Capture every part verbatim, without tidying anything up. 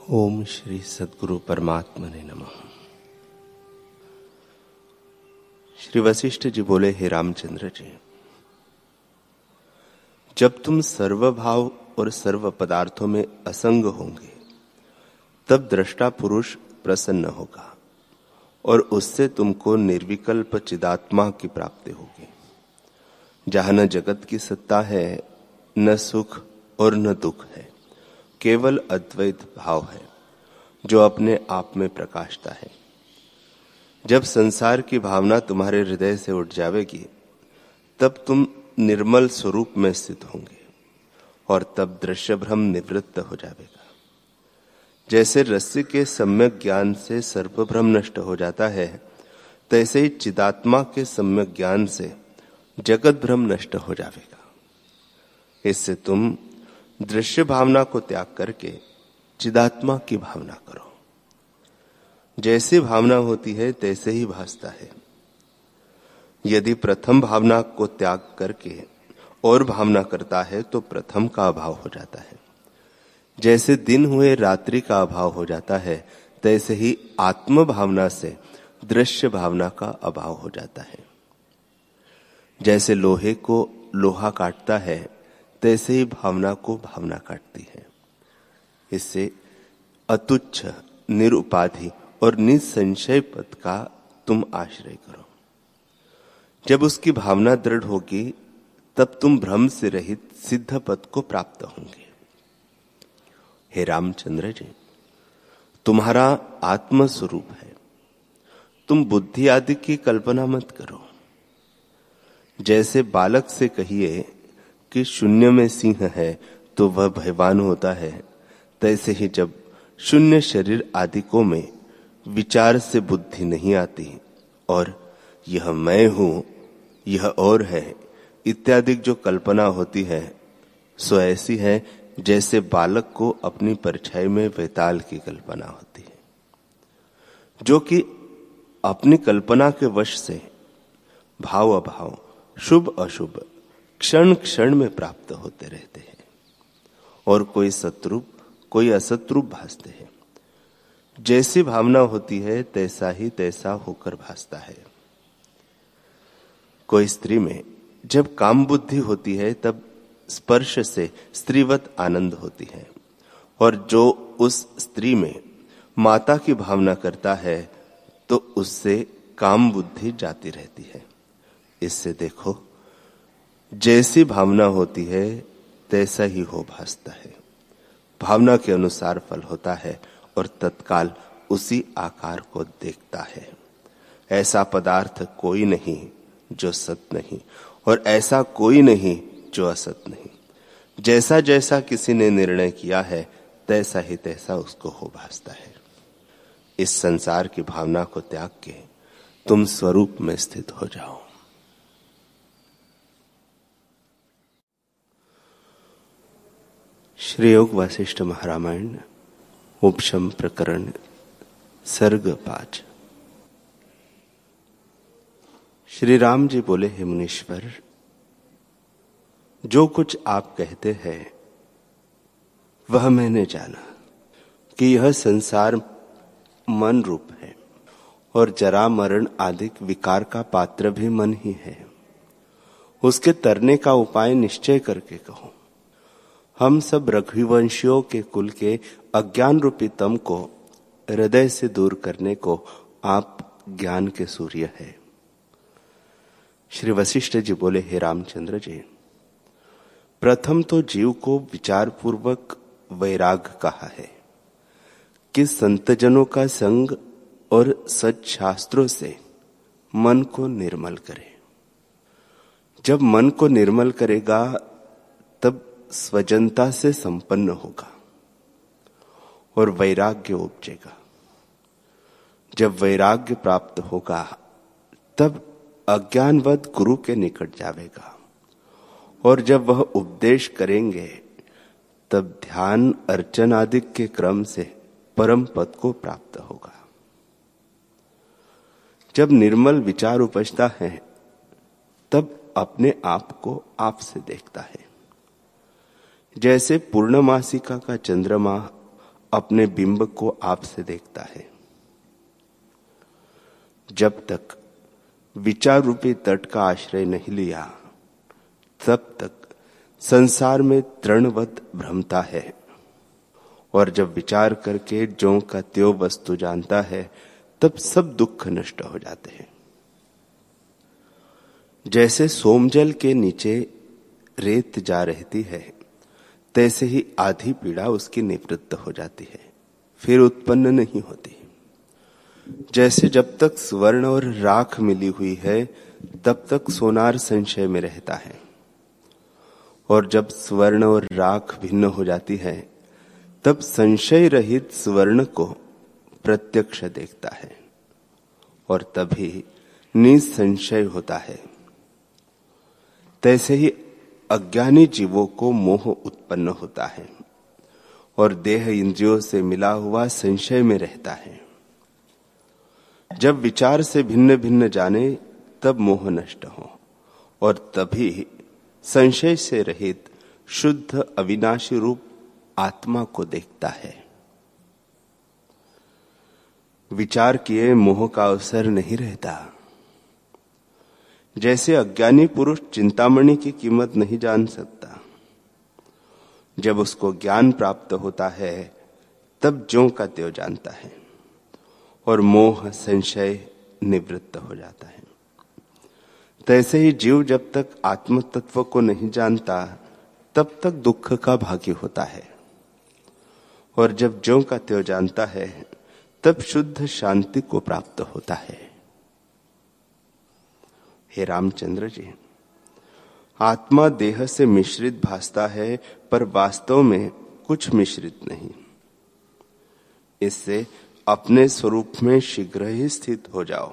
ओम श्री सद्गुरु परमात्मने नमः। श्री वशिष्ठ जी बोले, हे रामचंद्र जी, जब तुम सर्वभाव और सर्व पदार्थों में असंग होंगे तब दृष्टा पुरुष प्रसन्न होगा और उससे तुमको निर्विकल्प चिदात्मा की प्राप्ति होगी, जहां न जगत की सत्ता है, न सुख और न दुख है, केवल अद्वैत भाव है जो अपने आप में प्रकाशता है। जब संसार की भावना तुम्हारे हृदय से उठ जाएगी तब तुम निर्मल स्वरूप में स्थित होंगे और तब दृश्य भ्रम निवृत्त हो जाएगा। जैसे रस्सी के सम्यक ज्ञान से सर्प भ्रम नष्ट हो जाता है, तैसे ही चिदात्मा के सम्यक ज्ञान से जगत भ्रम नष्ट हो जाएगा। इससे तुम दृश्य भावना को त्याग करके चिदात्मा की भावना करो। जैसी भावना होती है तैसे ही भासता है। यदि प्रथम भावना को त्याग करके और भावना करता है तो प्रथम का अभाव हो जाता है। जैसे दिन हुए रात्रि का अभाव हो जाता है, तैसे ही आत्म भावना से दृश्य भावना का अभाव हो जाता है। जैसे लोहे को लोहा काटता है, तैसे ही भावना को भावना काटती है। इससे अतुच्छ, निरुपाधि और निसंशय पद का तुम आश्रय करो। जब उसकी भावना दृढ़ होगी तब तुम भ्रम से रहित सिद्ध पद को प्राप्त होंगे। हे रामचंद्र जी, तुम्हारा आत्म स्वरूप है, तुम बुद्धि आदि की कल्पना मत करो। जैसे बालक से कहिए कि शून्य में सिंह है तो वह भयवान होता है, तैसे ही जब शून्य शरीर आदिकों में विचार से बुद्धि नहीं आती और यह मैं हूं, यह और है इत्यादि जो कल्पना होती है, सो ऐसी है जैसे बालक को अपनी परछाई में वेताल की कल्पना होती है, जो कि अपनी कल्पना के वश से भाव अभाव, शुभ अशुभ क्षण क्षण में प्राप्त होते रहते हैं और कोई सत्रूप कोई असत्रूप भासते हैं। जैसी भावना होती है तैसा ही तैसा होकर भासता है। कोई स्त्री में जब काम बुद्धि होती है तब स्पर्श से स्त्रीवत आनंद होती है, और जो उस स्त्री में माता की भावना करता है तो उससे काम बुद्धि जाती रहती है। इससे देखो, जैसी भावना होती है तैसा ही हो भासता है। भावना के अनुसार फल होता है और तत्काल उसी आकार को देखता है। ऐसा पदार्थ कोई नहीं जो सत नहीं, और ऐसा कोई नहीं जो असत नहीं। जैसा जैसा किसी ने निर्णय किया है तैसा ही तैसा उसको हो भासता है। इस संसार की भावना को त्याग के तुम स्वरूप में स्थित हो जाओ। श्री योग वासिष्ठ महारामायण उपशम प्रकरण सर्ग पांच। श्री राम जी बोले, हे मुनीश्वर, जो कुछ आप कहते हैं वह मैंने जाना कि यह संसार मन रूप है और जरा मरण आदि विकार का पात्र भी मन ही है। उसके तरने का उपाय निश्चय करके कहो। हम सब रघुवंशियों के कुल के अज्ञान रूपी तम को हृदय से दूर करने को आप ज्ञान के सूर्य है। श्री वशिष्ठ जी बोले, हे रामचंद्र जी, प्रथम तो जीव को विचार पूर्वक वैराग कहा है कि संतजनों का संग और सच्शास्त्रों से मन को निर्मल करे। जब मन को निर्मल करेगा तब स्वजनता से संपन्न होगा और वैराग्य उपजेगा। जब वैराग्य प्राप्त होगा तब अज्ञानवद गुरु के निकट जावेगा, और जब वह उपदेश करेंगे तब ध्यान अर्चन आदि के क्रम से परम पद को प्राप्त होगा। जब निर्मल विचार उपजता है तब अपने आप को आप से देखता है। जैसे पूर्णमासिका का चंद्रमा अपने बिंब को आप से देखता है। जब तक विचार रूपी तट का आश्रय नहीं लिया, तब तक संसार में तृणवत भ्रमता है, और जब विचार करके ज्यों का त्यों वस्तु जानता है, तब सब दुख नष्ट हो जाते हैं। जैसे सोमजल के नीचे रेत जा रहती है, तैसे ही आधी पीड़ा उसकी निवृत्त हो जाती है, फिर उत्पन्न नहीं होती। जैसे जब तक स्वर्ण और राख मिली हुई है, तब तक सोनार संशय में रहता है, और जब स्वर्ण और राख भिन्न हो जाती है, तब संशय रहित स्वर्ण को प्रत्यक्ष देखता है, और तभी निसंशय होता है। तैसे ही अज्ञानी जीवों को मोह उत्पन्न होता है, और देह इंद्रियों से मिला हुआ संशय में रहता है। जब विचार से भिन्न भिन्न जाने, तब मोह नष्ट हो, और तभी संशय से रहित शुद्ध अविनाशी रूप आत्मा को देखता है। विचार किए मोह का अवसर नहीं रहता। जैसे अज्ञानी पुरुष चिंतामणि की कीमत नहीं जान सकता, जब उसको ज्ञान प्राप्त होता है, तब ज्यों का त्यों जानता है, और मोह संशय निवृत्त हो जाता है। तैसे ही जीव जब तक आत्म तत्व को नहीं जानता, तब तक दुख का भागी होता है, और जब ज्यों का त्यों जानता है, तब शुद्ध शांति को प्राप्त होता है। हे रामचंद्र जी, आत्मा देह से मिश्रित भासता है, पर वास्तव में कुछ मिश्रित नहीं। इससे अपने स्वरूप में शीघ्र ही स्थित हो जाओ।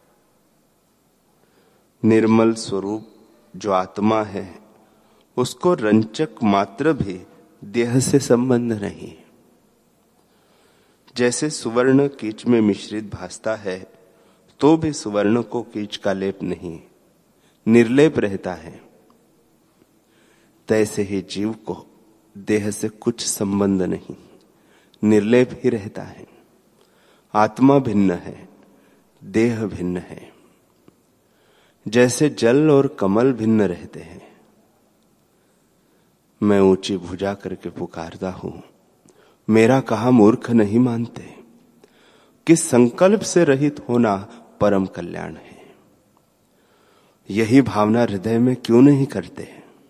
निर्मल स्वरूप जो आत्मा है, उसको रंचक मात्र भी देह से संबंध नहीं। जैसे सुवर्ण कीच में मिश्रित भासता है, तो भी सुवर्ण को कीच का लेप नहीं, निर्लेप रहता है। तैसे ही जीव को देह से कुछ संबंध नहीं, निर्लेप ही रहता है। आत्मा भिन्न है, देह भिन्न है। जैसे जल और कमल भिन्न रहते हैं। मैं ऊंची भुजा करके पुकारता हूं, मेरा कहा मूर्ख नहीं मानते कि संकल्प से रहित होना परम कल्याण है। यही भावना हृदय में क्यों नहीं करते?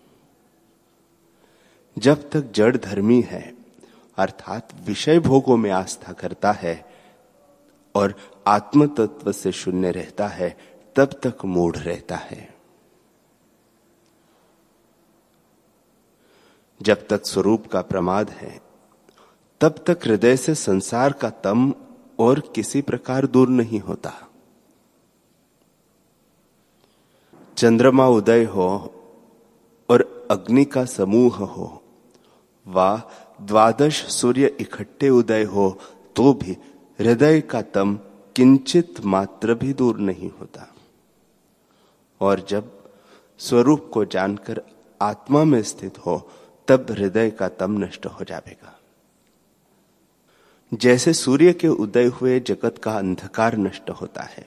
जब तक जड़ धर्मी है, अर्थात विषय भोगों में आस्था करता है और आत्म तत्व से शून्य रहता है, तब तक मूढ़ रहता है। जब तक स्वरूप का प्रमाद है, तब तक हृदय से संसार का तम और किसी प्रकार दूर नहीं होता। चंद्रमा उदय हो और अग्नि का समूह हो, वा द्वादश सूर्य इकट्ठे उदय हो, तो भी हृदय का तम किंचित मात्र भी दूर नहीं होता। और जब स्वरूप को जानकर आत्मा में स्थित हो, तब हृदय का तम नष्ट हो जाएगा। जैसे सूर्य के उदय हुए जगत का अंधकार नष्ट होता है।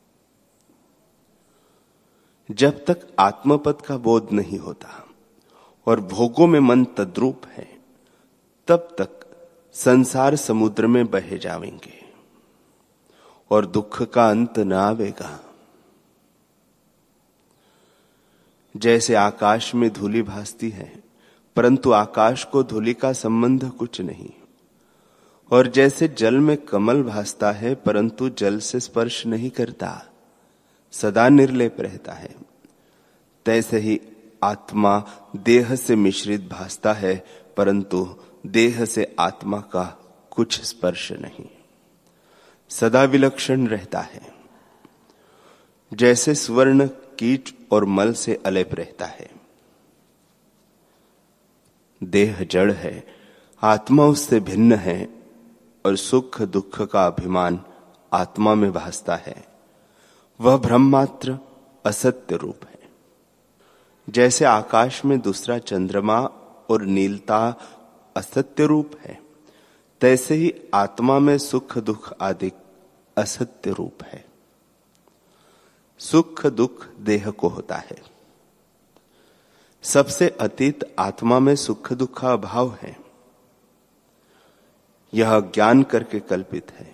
जब तक आत्मपद का बोध नहीं होता और भोगों में मन तद्रूप है, तब तक संसार समुद्र में बहे जाएंगे और दुख का अंत न आवेगा। जैसे आकाश में धूलि भासती है, परंतु आकाश को धूलि का संबंध कुछ नहीं, और जैसे जल में कमल भासता है, परंतु जल से स्पर्श नहीं करता, सदा निर्लेप रहता है, तैसे ही आत्मा देह से मिश्रित भासता है, परंतु देह से आत्मा का कुछ स्पर्श नहीं, सदा विलक्षण रहता है। जैसे स्वर्ण कीट और मल से अलेप रहता है। देह जड़ है, आत्मा उससे भिन्न है, और सुख दुख का अभिमान आत्मा में भासता है। वह ब्रह्म मात्र असत्य रूप है। जैसे आकाश में दूसरा चंद्रमा और नीलता असत्य रूप है, तैसे ही आत्मा में सुख दुख आदि असत्य रूप है। सुख दुख देह को होता है। सबसे अतीत आत्मा में सुख दुख का अभाव है। यह ज्ञान करके कल्पित है।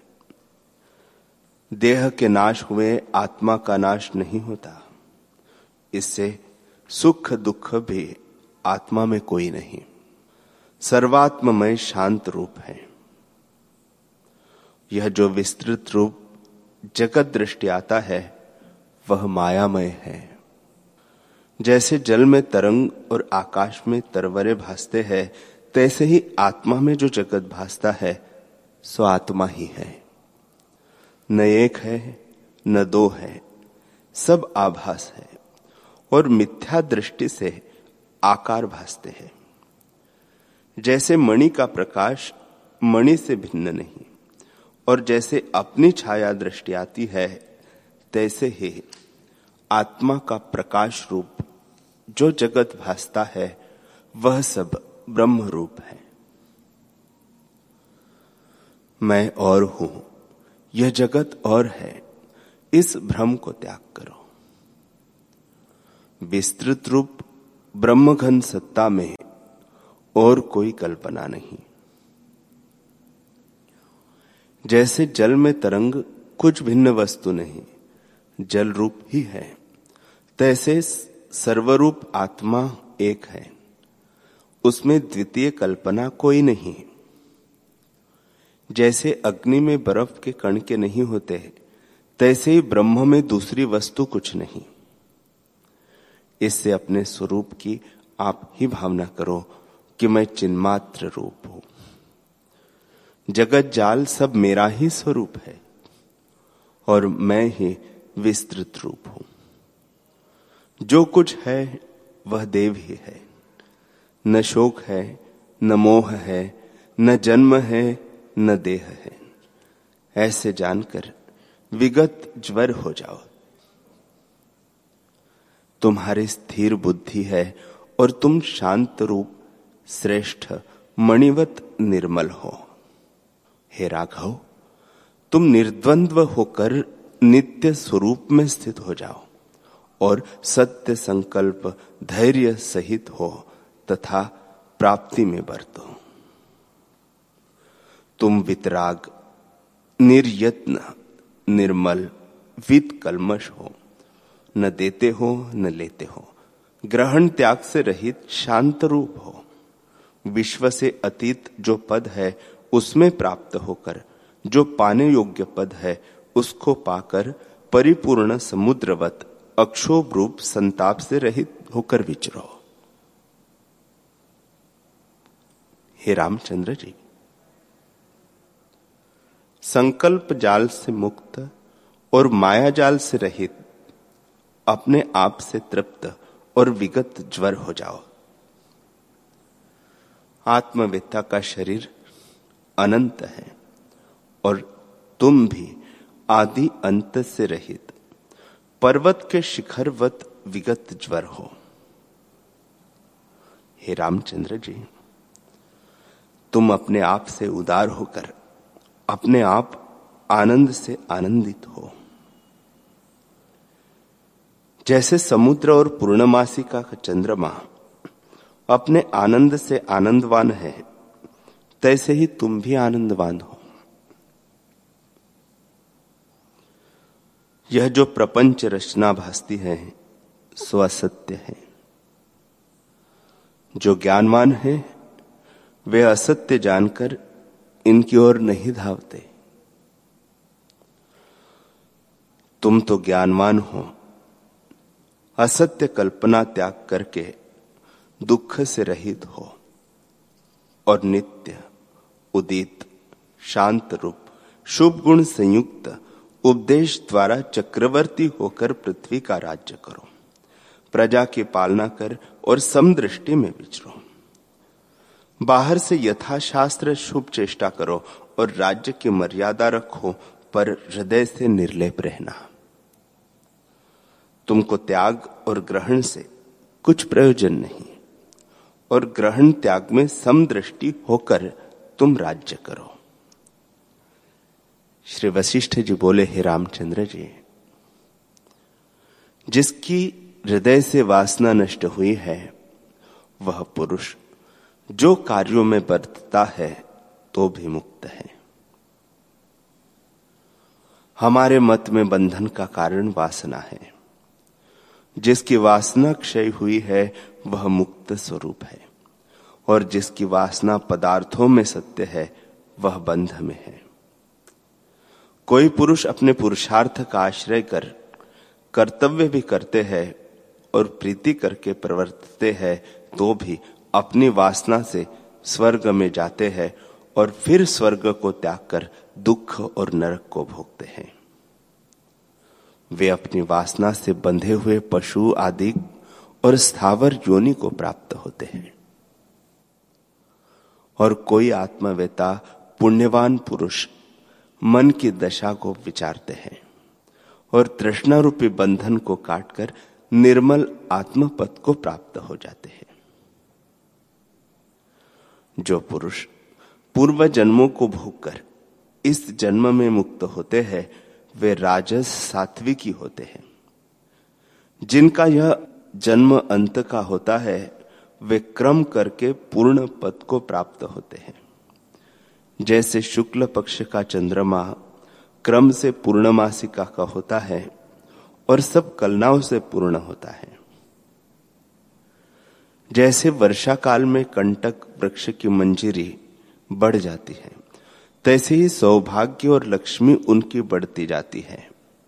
देह के नाश हुए आत्मा का नाश नहीं होता। इससे सुख दुख भी आत्मा में कोई नहीं। सर्वात्ममय शांत रूप है। यह जो विस्तृत रूप जगत दृष्टि आता है वह मायामय है। जैसे जल में तरंग और आकाश में तरवरे भासते हैं, तैसे ही आत्मा में जो जगत भासता है सो आत्मा ही है। न एक है न दो है, सब आभास है और मिथ्या दृष्टि से आकार भासते हैं। जैसे मणि का प्रकाश मणि से भिन्न नहीं और जैसे अपनी छाया दृष्टि आती है, तैसे ही आत्मा का प्रकाश रूप जो जगत भासता है वह सब ब्रह्म रूप है। मैं और हूं, यह जगत और है, इस भ्रम को त्याग करो। विस्तृत रूप ब्रह्मघन सत्ता में और कोई कल्पना नहीं। जैसे जल में तरंग कुछ भिन्न वस्तु नहीं, जल रूप ही है, तैसे सर्वरूप आत्मा एक है, उसमें द्वितीय कल्पना कोई नहीं। जैसे अग्नि में बर्फ के कण के नहीं होते, तैसे ही ब्रह्म में दूसरी वस्तु कुछ नहीं। इससे अपने स्वरूप की आप ही भावना करो कि मैं चिन्मात्र रूप हूं। जगत जाल सब मेरा ही स्वरूप है और मैं ही विस्तृत रूप हूं। जो कुछ है वह देव ही है। न शोक है, न मोह है, न जन्म है, न देह है। ऐसे जानकर विगत ज्वर हो जाओ। तुम्हारी स्थिर बुद्धि है और तुम शांत रूप श्रेष्ठ मणिवत निर्मल हो। हे राघव, तुम निर्द्वंद्व होकर नित्य स्वरूप में स्थित हो जाओ और सत्य संकल्प धैर्य सहित हो तथा प्राप्ति में बरतो। तुम वितराग, निर्यत्न, निर्मल, वित कल्मष हो। न देते हो न लेते हो, ग्रहण त्याग से रहित शांत रूप हो। विश्व से अतीत जो पद है उसमें प्राप्त होकर जो पाने योग्य पद है उसको पाकर परिपूर्ण समुद्रवत अक्षोभ रूप संताप से रहित होकर विचरो। हे रामचंद्र जी, संकल्प जाल से मुक्त और माया जाल से रहित अपने आप से तृप्त और विगत ज्वर हो जाओ। आत्मवेत्ता का शरीर अनंत है और तुम भी आदि अंत से रहित पर्वत के शिखरवत विगत ज्वर हो। हे रामचंद्र जी, तुम अपने आप से उदार होकर अपने आप आनंद से आनंदित हो। जैसे समुद्र और पूर्णमासिका का चंद्रमा अपने आनंद से आनंदवान है, तैसे ही तुम भी आनंदवान हो। यह जो प्रपंच रचना भासती है सो असत्य है। जो ज्ञानवान है वे असत्य जानकर इनकी ओर नहीं धावते। तुम तो ज्ञानवान हो, असत्य कल्पना त्याग करके दुख से रहित हो और नित्य उदित शांत रूप शुभ गुण संयुक्त उपदेश द्वारा चक्रवर्ती होकर पृथ्वी का राज्य करो। प्रजा की पालना कर और समदृष्टि में विचरो। बाहर से यथाशास्त्र शुभ चेष्टा करो और राज्य की मर्यादा रखो, पर हृदय से निर्लेप रहना। तुमको त्याग और ग्रहण से कुछ प्रयोजन नहीं और ग्रहण त्याग में समदृष्टि होकर तुम राज्य करो। श्री वशिष्ठ जी बोले, हे रामचंद्र जी, जिसकी हृदय से वासना नष्ट हुई है वह पुरुष जो कार्यों में बरतता है तो भी मुक्त है। हमारे मत में बंधन का कारण वासना है। जिसकी वासना क्षय हुई है वह मुक्त स्वरूप है, और जिसकी वासना पदार्थों में सत्य है वह बंध में है। कोई पुरुष अपने पुरुषार्थ का आश्रय कर कर्तव्य भी करते हैं और प्रीति करके प्रवर्तते हैं तो भी अपनी वासना से स्वर्ग में जाते हैं और फिर स्वर्ग को त्याग कर दुख और नरक को भोगते हैं। वे अपनी वासना से बंधे हुए पशु आदि और स्थावर योनि को प्राप्त होते हैं। और कोई आत्मवेता पुण्यवान पुरुष मन की दशा को विचारते हैं और तृष्णा रूपी बंधन को काटकर निर्मल आत्मपद को प्राप्त हो जाते हैं। जो पुरुष पूर्व जन्मों को भोगकर इस जन्म में मुक्त होते हैं वे राजस सात्विकी होते हैं। जिनका यह जन्म अंत का होता है वे क्रम करके पूर्ण पद को प्राप्त होते हैं। जैसे शुक्ल पक्ष का चंद्रमा क्रम से पूर्णमासिका का होता है और सब कलनाओं से पूर्ण होता है। जैसे वर्षा काल में कंटक वृक्ष की मंजरी बढ़ जाती है, तैसे ही सौभाग्य और लक्ष्मी उनकी बढ़ती जाती है।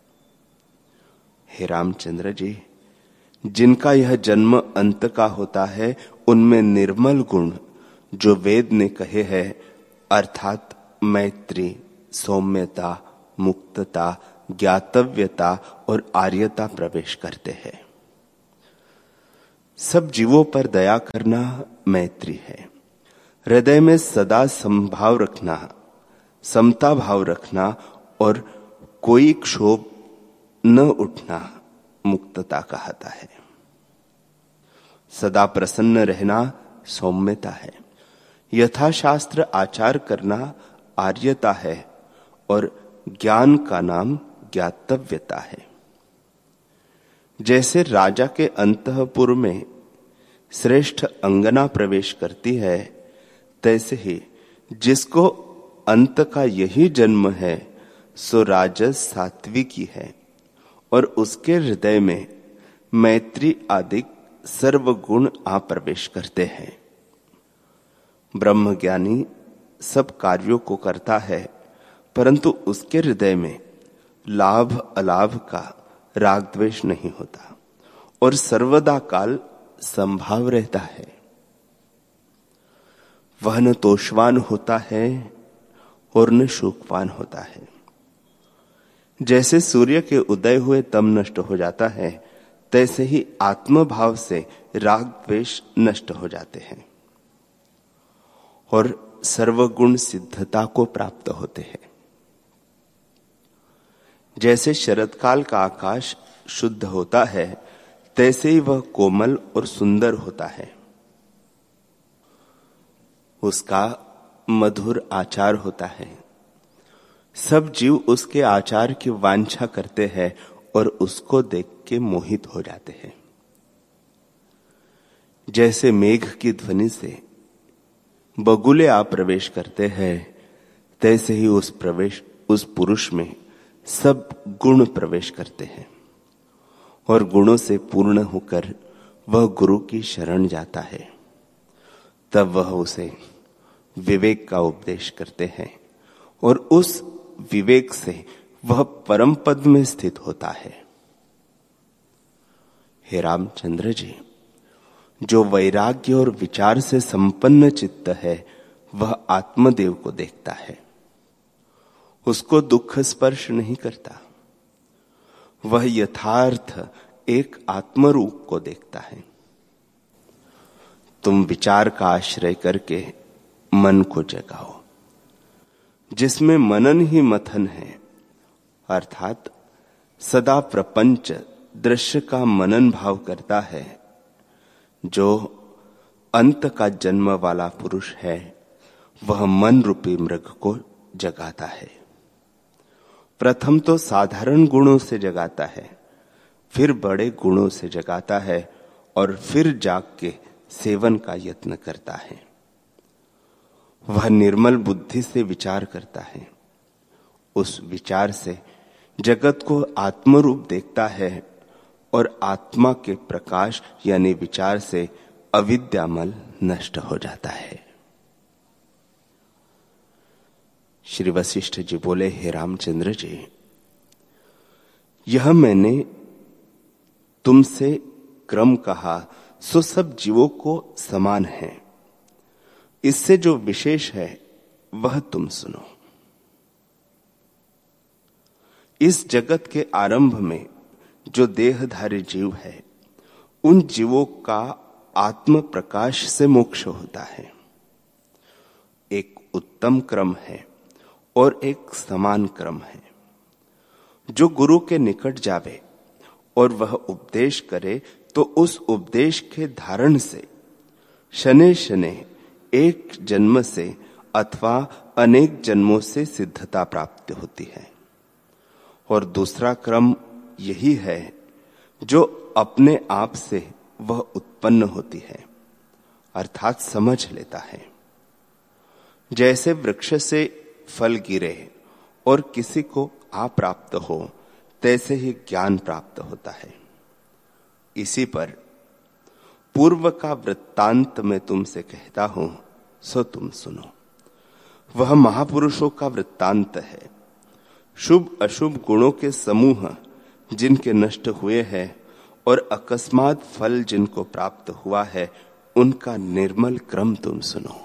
हे रामचंद्र जी, जिनका यह जन्म अंत का होता है उनमें निर्मल गुण जो वेद ने कहे हैं, अर्थात मैत्री, सौम्यता, मुक्तता, ज्ञातव्यता और आर्यता प्रवेश करते हैं। सब जीवों पर दया करना मैत्री है। हृदय में सदा समभाव रखना, समता भाव रखना और कोई क्षोभ न उठना मुक्तता कहता है। सदा प्रसन्न रहना सौम्यता है। यथाशास्त्र आचार करना आर्यता है और ज्ञान का नाम ज्ञातव्यता है। जैसे राजा के अंतःपुर में श्रेष्ठ अंगना प्रवेश करती है, तैसे ही जिसको अंत का यही जन्म है सो राजस सात्विकी है और उसके हृदय में मैत्री आदि सर्व गुण आ प्रवेश करते हैं। ब्रह्मज्ञानी सब कार्यों को करता है, परंतु उसके हृदय में लाभ अलाभ का राग द्वेष नहीं होता और सर्वदा काल संभाव रहता है। वह न तोषवान होता है और न शोकवान होता है। जैसे सूर्य के उदय हुए तम नष्ट हो जाता है, तैसे ही आत्मभाव से राग द्वेष नष्ट हो जाते हैं और सर्वगुण सिद्धता को प्राप्त होते हैं। जैसे शरतकाल का आकाश शुद्ध होता है, तैसे ही वह कोमल और सुंदर होता है। उसका मधुर आचार होता है। सब जीव उसके आचार की वांछा करते हैं और उसको देख के मोहित हो जाते हैं। जैसे मेघ की ध्वनि से बगुले आ प्रवेश करते हैं, तैसे ही उस प्रवेश उस पुरुष में सब गुण प्रवेश करते हैं और गुणों से पूर्ण होकर वह गुरु की शरण जाता है। तब वह उसे विवेक का उपदेश करते हैं और उस विवेक से वह परम पद में स्थित होता है। हे रामचंद्र जी, जो वैराग्य और विचार से संपन्न चित्त है वह आत्मदेव को देखता है, उसको दुख स्पर्श नहीं करता। वह यथार्थ एक आत्मरूप को देखता है। तुम विचार का आश्रय करके मन को जगाओ, जिसमें मनन ही मथन है, अर्थात सदा प्रपंच दृश्य का मनन भाव करता है। जो अंत का जन्म वाला पुरुष है वह मन रूपी मृग को जगाता है। प्रथम तो साधारण गुणों से जगाता है, फिर बड़े गुणों से जगाता है और फिर जाग के सेवन का यत्न करता है। वह निर्मल बुद्धि से विचार करता है, उस विचार से जगत को आत्मरूप देखता है और आत्मा के प्रकाश यानी विचार से अविद्यामल नष्ट हो जाता है। श्री वशिष्ठ जी बोले, हे रामचंद्र जी, यह मैंने तुमसे क्रम कहा सो सब जीवों को समान है, इससे जो विशेष है वह तुम सुनो। इस जगत के आरंभ में जो देहधारी जीव है, उन जीवों का आत्म प्रकाश से मोक्ष होता है। एक उत्तम क्रम है और एक समान क्रम है। जो गुरु के निकट जावे और वह उपदेश करे तो उस उपदेश के धारण से शनै शनै एक जन्म से अथवा अनेक जन्मों से सिद्धता प्राप्त होती है। और दूसरा क्रम यही है जो अपने आप से वह उत्पन्न होती है, अर्थात समझ लेता है। जैसे वृक्ष से फल गिरे और किसी को अप्राप्त हो, तैसे ही ज्ञान प्राप्त होता है। इसी पर पूर्व का वृत्तांत मैं तुमसे कहता हूं, सो तुम सुनो। वह महापुरुषों का वृत्तांत है। शुभ अशुभ गुणों के समूह जिनके नष्ट हुए हैं और अकस्मात फल जिनको प्राप्त हुआ है, उनका निर्मल क्रम तुम सुनो।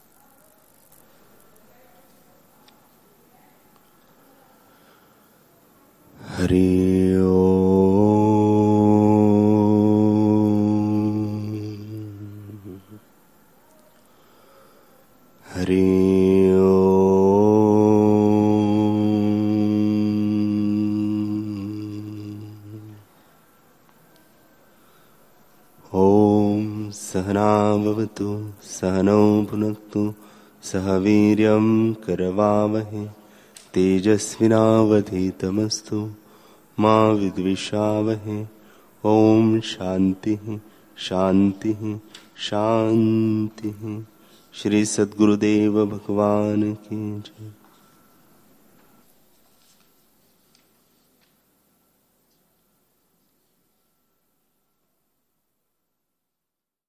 हरि ओम। हरि ओम। सहना भवतु सहनौ भुनक्तु सह वीर्यं करवावहै तेजस्विनावधीतमस्तु मा विद्विषावहै। ओम शांति शांति शांति। श्री सद्गुरुदेव भगवान की जय।